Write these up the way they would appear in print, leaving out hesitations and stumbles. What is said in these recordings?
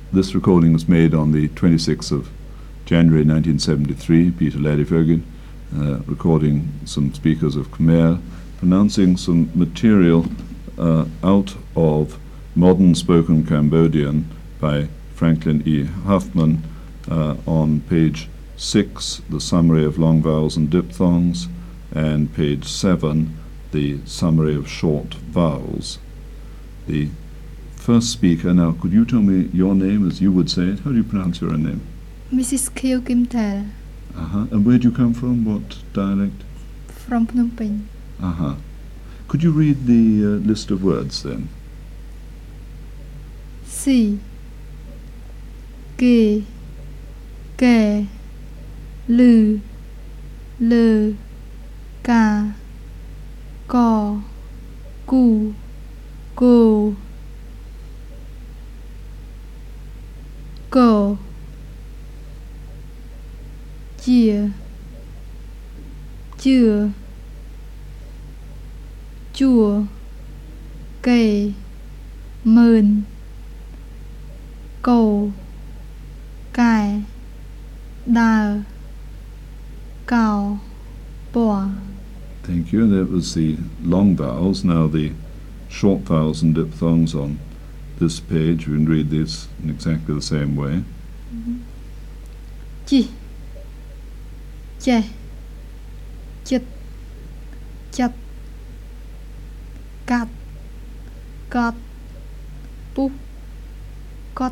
This recording was made on the 26th of January 1973, Peter Ladefoged, recording some speakers of Khmer, pronouncing some material out of Modern Spoken Cambodian by Franklin E. Huffman on page 6, the summary of long vowels and diphthongs, and page 7, the summary of short vowels. The first speaker, now could you tell me your name as you would say it? How do you pronounce your own name? Mrs. Kyo Kim Thel. And where do you come from? What dialect? From Phnom Penh. Could you read the list of words then? Si, Ke, Ke, Lư, Lơ, Ca, Co, Cu, Cô, Cô, Chia, Chưa, Chùa, Kề, Mơn, Cầu, Cài, Đào, Cao, Bò. Thank you. That was the long vowels. Now the short vowels and diphthongs on this page. You can read this in exactly the same way. Chi, Che, Chit, Chắt, Cắt, Cọt, Pu, Cọt,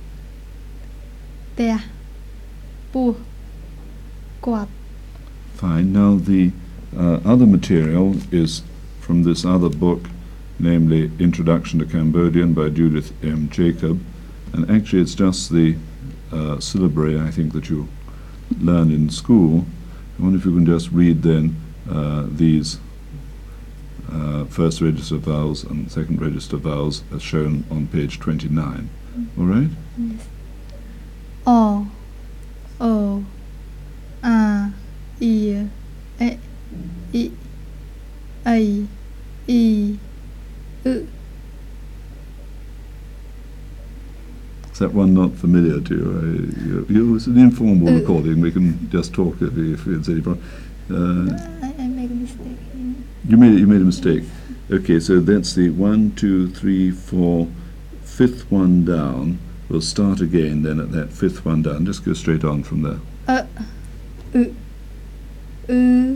Tè, Pu, Quạt. Fine. Now the other material is from this other book, namely Introduction to Cambodian by Judith M. Jacob, and actually it's just the syllabary, I think, that you learn in school. I wonder if you can just read then these first register vowels and second register vowels as shown on page 29. All right? Yes. O, O, A, I, E, I, A, I, U. Is that one not familiar to you? It's an informal recording. We can just talk if it's any problem. I made a mistake. You made a mistake. Okay, so that's the 1, 2, 3, 4, fifth one down. We'll start again then at that fifth one down. Just go straight on from there. U, U,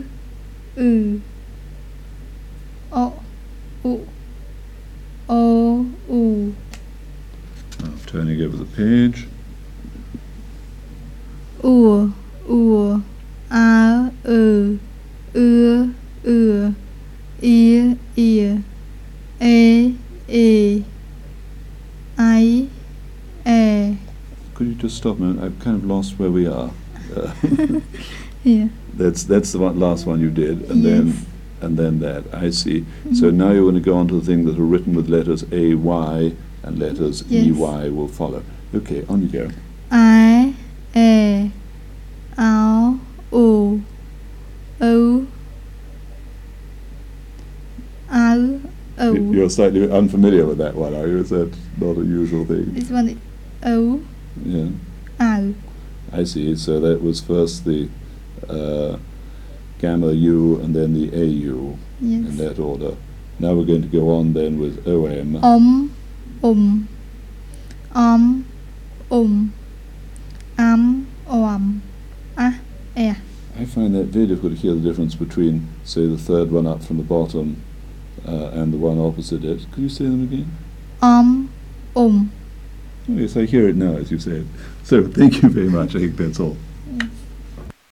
O, U, O, U. Now, turning over the page. U, U, A, U, I, E, E, I, E. Could you just stop a minute? I've kind of lost where we are. Yeah. That's the last one you did, and Yes. then that. I see. So now you're going to go on to the things that are written with letters A, Y, and letters Yes. E, Y will follow. Okay, on you go. I, E, O, U, O, O, O. You're slightly unfamiliar with that one, are you? Is that not a usual thing? This one is O, Yeah, O. I see. So that was first the gamma U and then the AU in Yes. that order. Now we're going to go on then with OM. Om, E. I find that very difficult to hear the difference between, say, the third one up from the bottom and the one opposite it. Could you say them again? Om. Oh, yes, I hear it now as you say it. So thank you very much. I think that's all.